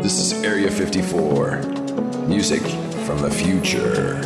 This is Area 54. Music from the future.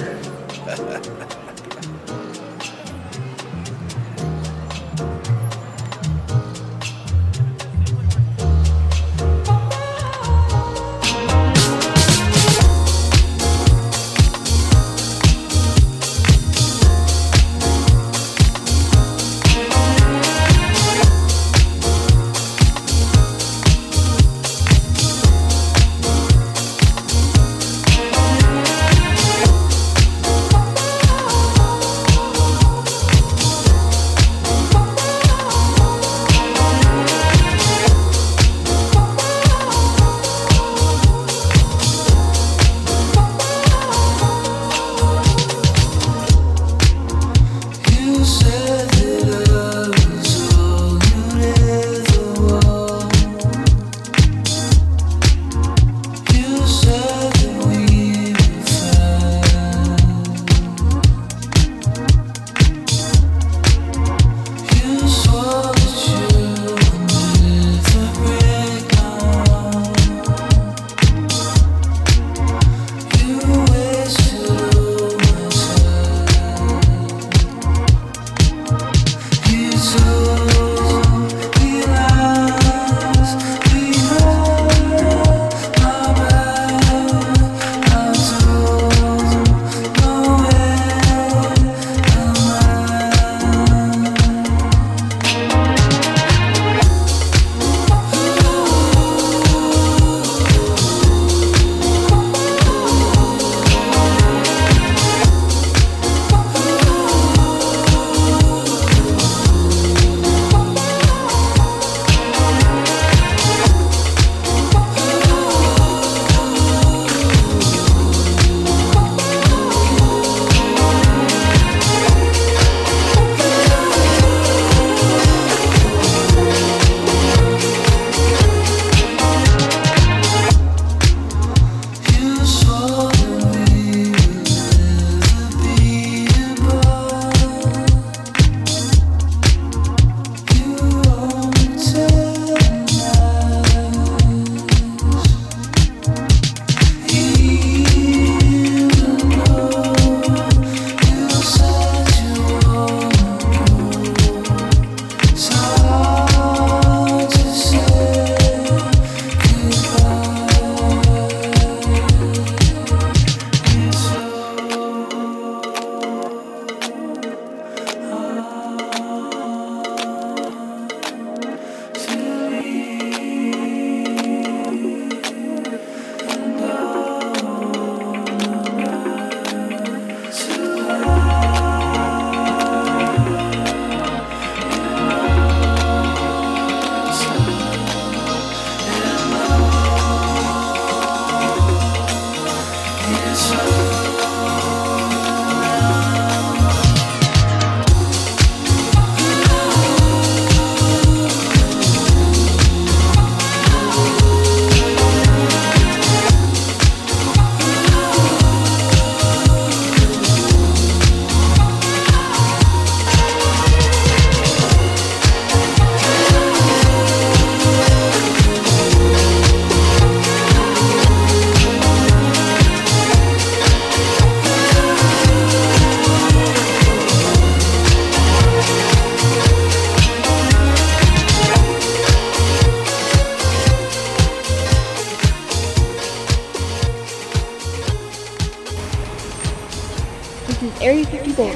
Area 54.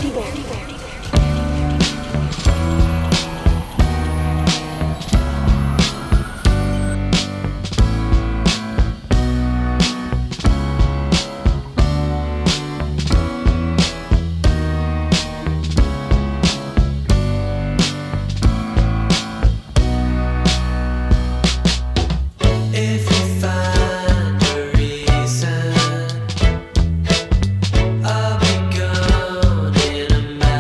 I'll be gone in a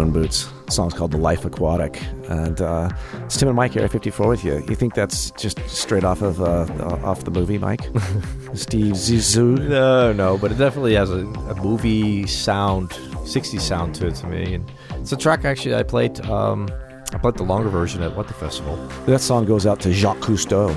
Stone Boots. The song's called The Life Aquatic. And it's Tim and Mike, Area 54 with you. You think that's just straight off of off the movie, Mike? Steve Zissou? No, but it definitely has a movie sound, 60s sound to it to me. And it's a track actually I played the longer version at the festival. That song goes out to Jacques Cousteau.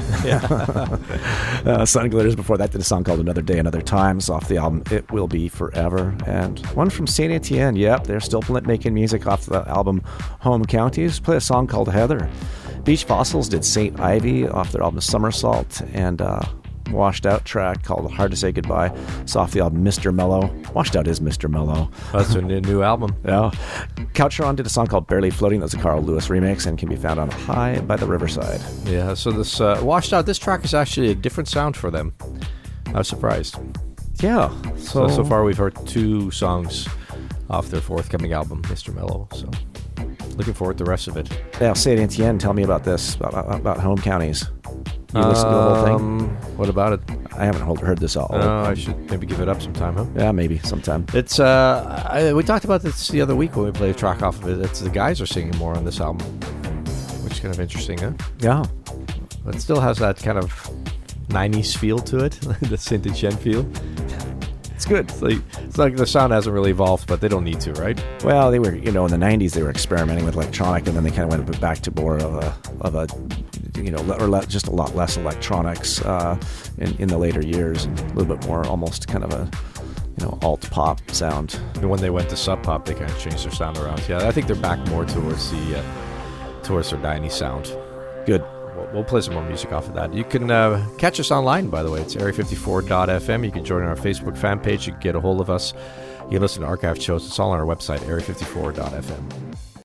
Sun Glitters before that did a song called Another Day, Another Times off the album It Will Be Forever. And one from Saint Etienne. Yep, they're still making music off the album Home Counties. Play a song called Heather. Beach Fossils did Saint Ivy off their album Somersault, and Washed Out track called Hard to Say Goodbye. It's off the album Mr. Mellow. Washed Out is Mr. Mellow. That's a new album. Yeah. Coucheron did a song called Barely Floating. That's a Carl Lewis remix and can be found on High by the Riverside. Yeah, so this Washed Out, this track is actually a different sound for them. I was surprised. Yeah. So far we've heard 2 songs off their forthcoming album, Mr. Mellow. So looking forward to the rest of it. Yeah, Saint Etienne, tell me about this, about Home Counties. You listen to the whole thing? What about it? I haven't heard this all. I should maybe give it up sometime, huh? Yeah, maybe sometime. It's we talked about this the other week when we played a track off of it. It's the guys are singing more on this album, which is kind of interesting, huh? Yeah. But it still has that kind of 90s feel to it, the Saint Etienne feel. It's good. It's like the sound hasn't really evolved, but they don't need to, right? Well, they were, in the 90s, they were experimenting with electronic, and then they kind of went back to more of a just a lot less electronics in the later years, and a little bit more almost kind of a, alt pop sound. And when they went to sub pop, they kind of changed their sound around. Yeah, I think they're back more towards towards their 90s sound. Good. We'll play some more music off of that. You can catch us online, by the way. It's area54.fm. You can join our Facebook fan page. You can get a hold of us. You can listen to archived shows. It's all on our website, area54.fm.